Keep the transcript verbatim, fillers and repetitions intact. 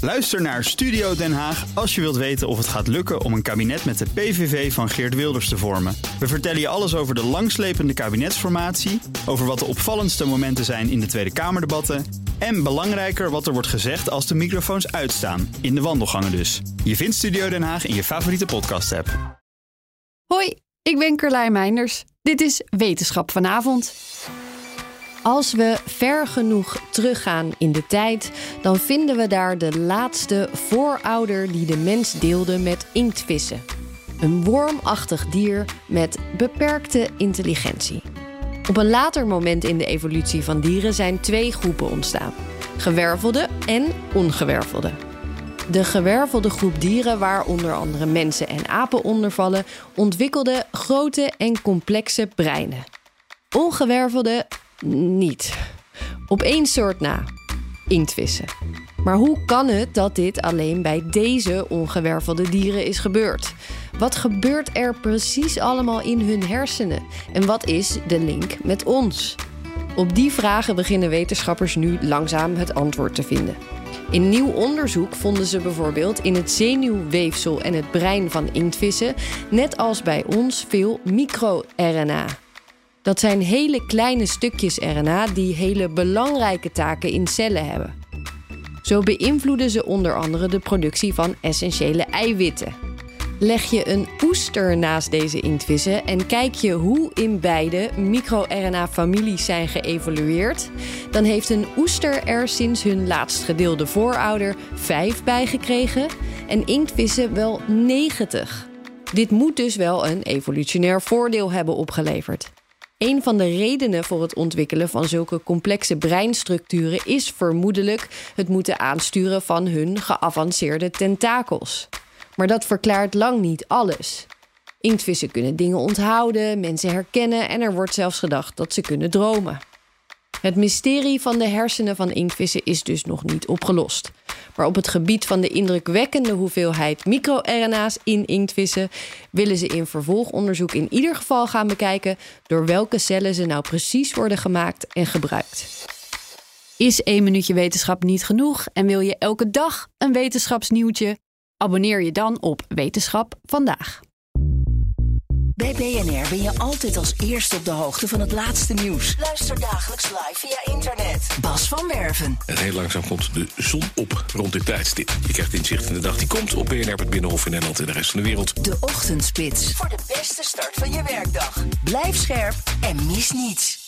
Luister naar Studio Den Haag als je wilt weten of het gaat lukken om een kabinet met de P V V van Geert Wilders te vormen. We vertellen je alles over de langslepende kabinetsformatie, over wat de opvallendste momenten zijn in de Tweede Kamerdebatten en belangrijker wat er wordt gezegd als de microfoons uitstaan, in de wandelgangen dus. Je vindt Studio Den Haag in je favoriete podcast-app. Hoi, ik ben Carlijn Meinders. Dit is Wetenschap vanavond. Als we ver genoeg teruggaan in de tijd, dan vinden we daar de laatste voorouder die de mens deelde met inktvissen. Een wormachtig dier met beperkte intelligentie. Op een later moment in de evolutie van dieren zijn twee groepen ontstaan: gewervelde en ongewervelde. De gewervelde groep dieren, waar onder andere mensen en apen onder vallen, ontwikkelde grote en complexe breinen. Ongewervelde niet. Op één soort na: inktvissen. Maar hoe kan het dat dit alleen bij deze ongewervelde dieren is gebeurd? Wat gebeurt er precies allemaal in hun hersenen? En wat is de link met ons? Op die vragen beginnen wetenschappers nu langzaam het antwoord te vinden. In nieuw onderzoek vonden ze bijvoorbeeld in het zenuwweefsel en het brein van inktvissen, net als bij ons, veel micro-R N A. Dat zijn hele kleine stukjes R N A die hele belangrijke taken in cellen hebben. Zo beïnvloeden ze onder andere de productie van essentiële eiwitten. Leg je een oester naast deze inktvissen en kijk je hoe in beide micro-R N A-families zijn geëvolueerd, dan heeft een oester er sinds hun laatst gedeelde voorouder vijf bijgekregen en inktvissen wel negentig. Dit moet dus wel een evolutionair voordeel hebben opgeleverd. Een van de redenen voor het ontwikkelen van zulke complexe breinstructuren is vermoedelijk het moeten aansturen van hun geavanceerde tentakels. Maar dat verklaart lang niet alles. Inktvissen kunnen dingen onthouden, mensen herkennen en er wordt zelfs gedacht dat ze kunnen dromen. Het mysterie van de hersenen van inktvissen is dus nog niet opgelost. Maar op het gebied van de indrukwekkende hoeveelheid micro-R N A's in inktvissen willen ze in vervolgonderzoek in ieder geval gaan bekijken door welke cellen ze nou precies worden gemaakt en gebruikt. Is één minuutje wetenschap niet genoeg en wil je elke dag een wetenschapsnieuwtje? Abonneer je dan op Wetenschap Vandaag. Bij B N R ben je altijd als eerste op de hoogte van het laatste nieuws. Luister dagelijks live via internet. Bas van Werven. En heel langzaam komt de zon op rond dit tijdstip. Je krijgt inzicht in de dag die komt op B N R, het Binnenhof in Nederland en de rest van de wereld. De Ochtendspits. Voor de beste start van je werkdag. Blijf scherp en mis niets.